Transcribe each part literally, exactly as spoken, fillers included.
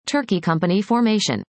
Turkey company formation.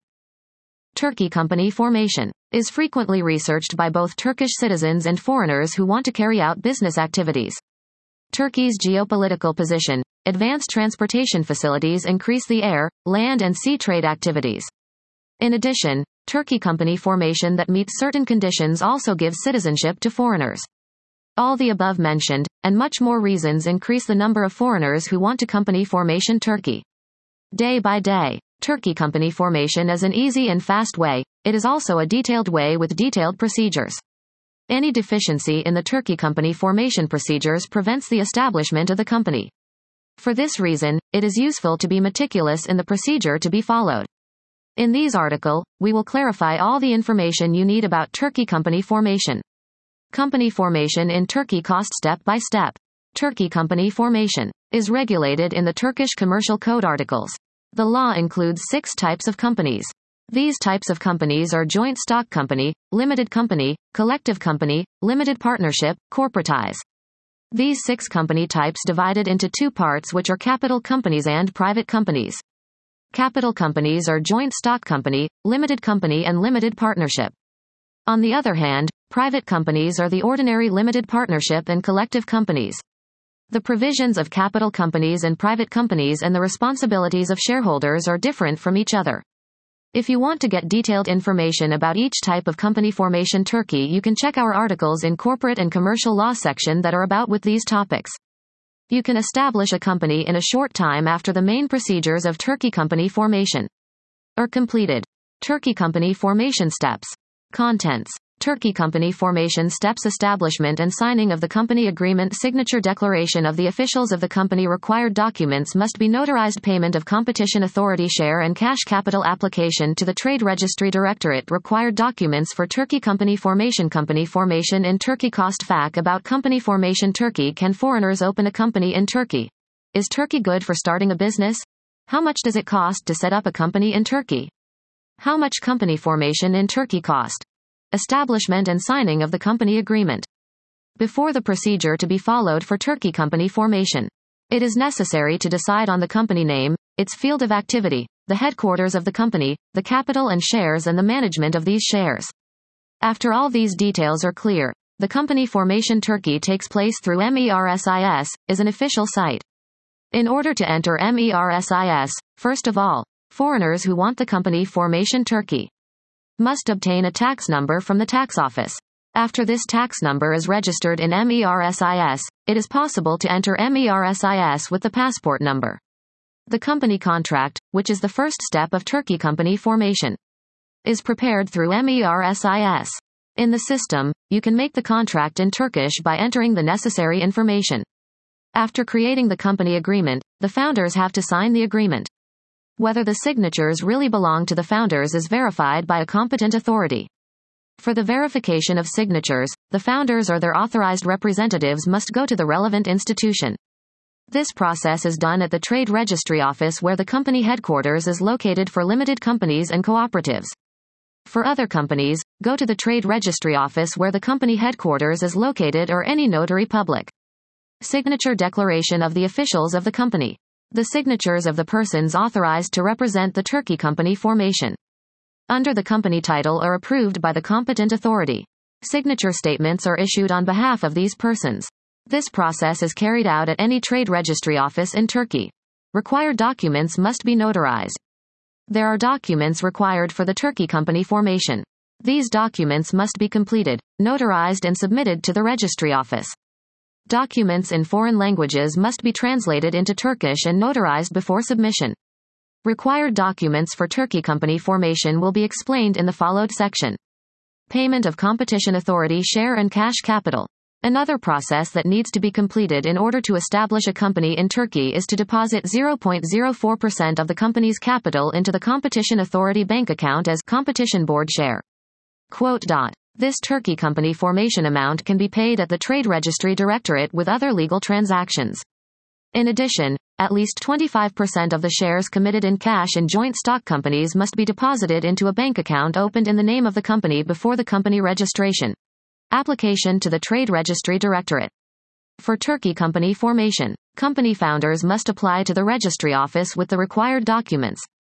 Turkey company formation is frequently researched by both Turkish citizens and foreigners who want to carry out business activities. Turkey's geopolitical position, advanced transportation facilities increase the air, land and sea trade activities. In addition, Turkey company formation that meets certain conditions also gives citizenship to foreigners. All the above mentioned, and much more reasons increase the number of foreigners who want to company formation Turkey. Day by day, Turkey company formation is an easy and fast way. It is also a detailed way with detailed procedures. Any deficiency in the Turkey company formation procedures prevents the establishment of the company. For this reason, it is useful to be meticulous in the procedure to be followed. In these article, we will clarify all the information you need about Turkey company formation. Company formation in Turkey cost step by step. Turkey company formation is regulated in the Turkish Commercial Code articles. The law includes six types of companies. These types of companies are joint stock company, limited company, collective company, limited partnership, corporatize. These six company types divided into two parts, which are capital companies and private companies. Capital companies are joint stock company, limited company and limited partnership. On the other hand, private companies are the ordinary limited partnership and collective companies. The provisions of capital companies and private companies and the responsibilities of shareholders are different from each other. If you want to get detailed information about each type of company formation Turkey, you can check our articles in corporate and commercial law section that are about with these topics. You can establish a company in a short time after the main procedures of Turkey company formation are completed. Turkey company formation steps. Contents. Turkey company formation steps: establishment and signing of the company agreement, signature, declaration of the officials of the company, required documents must be notarized, payment of competition authority share and cash capital, application to the Trade Registry Directorate, required documents for Turkey company formation. Company formation in Turkey cost. Fact about company formation Turkey. Can foreigners open a company in Turkey? Is Turkey good for starting a business? How much does it cost to set up a company in Turkey? How much company formation in Turkey cost? Establishment and signing of the company agreement. Before the procedure to be followed for Turkey company formation, it is necessary to decide on the company name, its field of activity, the headquarters of the company, the capital and shares and the management of these shares. After all these details are clear, the company formation Turkey takes place through MERSIS, is an official site. In order to enter MERSIS, first of all, foreigners who want the company formation Turkey must obtain a tax number from the tax office. After this tax number is registered in MERSIS, it is possible to enter MERSIS with the passport number. The company contract, which is the first step of Turkey company formation, is prepared through MERSIS. In the system, you can make the contract in Turkish by entering the necessary information. After creating the company agreement, the founders have to sign the agreement. Whether the signatures really belong to the founders is verified by a competent authority. For the verification of signatures, the founders or their authorized representatives must go to the relevant institution. This process is done at the Trade Registry Office, where the company headquarters is located for limited companies and cooperatives. For other companies, go to the Trade Registry Office where the company headquarters is located, or any notary public. Signature declaration of the officials of the company. The signatures of the persons authorized to represent the Turkey company formation under the company title are approved by the competent authority. Signature statements are issued on behalf of these persons. This process is carried out at any trade registry office in Turkey. Required documents must be notarized. There are documents required for the Turkey company formation. These documents must be completed, notarized and submitted to the registry office. Documents in foreign languages must be translated into Turkish and notarized before submission. Required documents for Turkey company formation will be explained in the followed section. Payment of competition authority share and cash capital. Another process that needs to be completed in order to establish a company in Turkey is to deposit zero point zero four percent of the company's capital into the Competition Authority bank account as Competition Board share. Quote. This Turkey company formation amount can be paid at the Trade Registry Directorate with other legal transactions. In addition, at least twenty-five percent of the shares committed in cash in joint stock companies must be deposited into a bank account opened in the name of the company before the company registration. Application to the Trade Registry Directorate. For Turkey company formation, company founders must apply to the registry office with the required documents.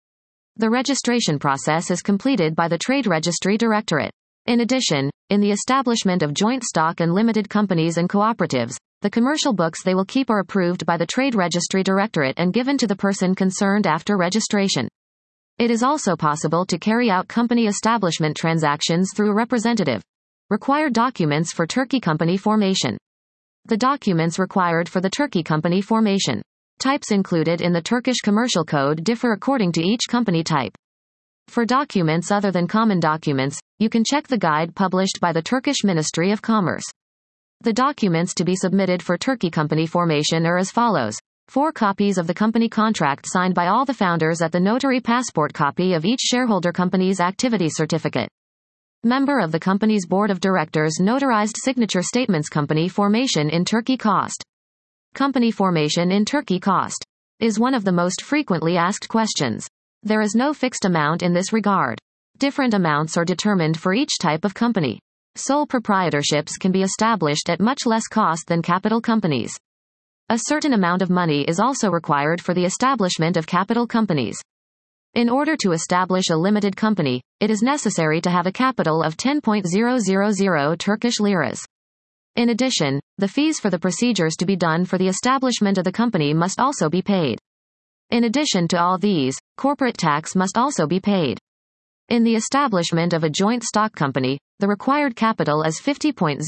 The registration process is completed by the Trade Registry Directorate. In addition, in the establishment of joint stock and limited companies and cooperatives, the commercial books they will keep are approved by the Trade Registry Directorate and given to the person concerned after registration. It is also possible to carry out company establishment transactions through a representative. Required documents for Turkey company formation. The documents required for the Turkey company formation. Types included in the Turkish Commercial Code differ according to each company type. For documents other than common documents, you can check the guide published by the Turkish Ministry of Commerce. The documents to be submitted for Turkey company formation are as follows. Four copies of the company contract signed by all the founders at the notary, passport copy of each shareholder company's activity certificate. Member of the company's board of directors notarized signature statements. Company formation in Turkey cost. Company formation in Turkey cost is one of the most frequently asked questions. There is no fixed amount in this regard. Different amounts are determined for each type of company. Sole proprietorships can be established at much less cost than capital companies. A certain amount of money is also required for the establishment of capital companies. In order to establish a limited company, it is necessary to have a capital of ten thousand Turkish liras. In addition, the fees for the procedures to be done for the establishment of the company must also be paid. In addition to all these, corporate tax must also be paid. In the establishment of a joint stock company, the required capital is fifty thousand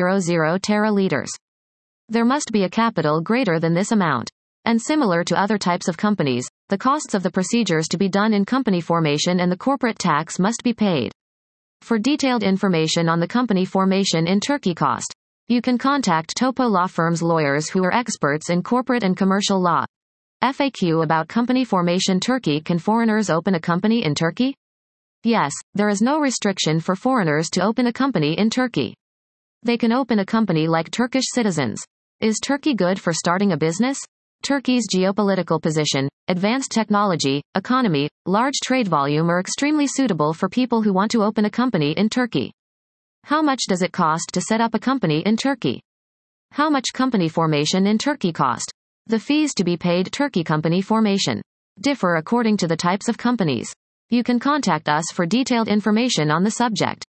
teraliters. There must be a capital greater than this amount. And similar to other types of companies, the costs of the procedures to be done in company formation and the corporate tax must be paid. For detailed information on the company formation in Turkey cost, you can contact Topo Law Firm's lawyers who are experts in corporate and commercial law. F A Q about company formation. Turkey. Can foreigners open a company in Turkey? Yes, there is no restriction for foreigners to open a company in Turkey. They can open a company like Turkish citizens. Is Turkey good for starting a business? Turkey's geopolitical position, advanced technology, economy, large trade volume are extremely suitable for people who want to open a company in Turkey. How much does it cost to set up a company in Turkey? How much company formation in Turkey cost? The fees to be paid. Turkey company formation differ according to the types of companies. You can contact us for detailed information on the subject.